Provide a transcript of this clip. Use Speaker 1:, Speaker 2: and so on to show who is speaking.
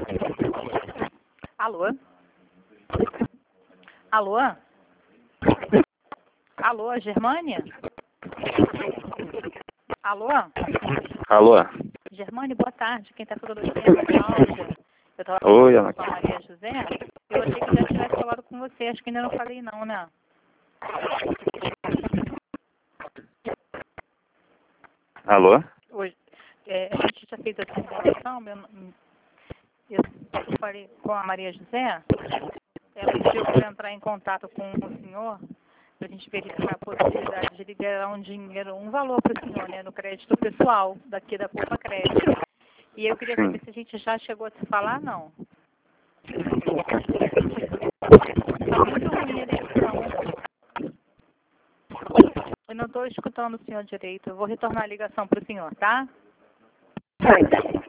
Speaker 1: Alô? Alô? Alô, Germânia? Alô?
Speaker 2: Alô?
Speaker 1: Germânia, boa tarde. Quem está falando aqui é a Cláudia. Eu estava
Speaker 2: Oi,
Speaker 1: falando
Speaker 2: Ana.
Speaker 1: com a Maria José. Eu achei que já tivesse falado com você. Acho que ainda não falei não, né?
Speaker 2: Alô?
Speaker 1: Hoje, a gente já fez essa simulação. Eu falei com a Maria José. Ela pediu para eu entrar em contato com o senhor para a gente verificar a possibilidade de liberar um dinheiro, um valor para o senhor, né, no crédito pessoal daqui da Poupa Crédito. E eu queria saber se a gente já chegou a se falar, não. Está muito ruim a ligação. Eu não estou escutando o senhor direito. Eu vou retornar a ligação para o senhor, tá?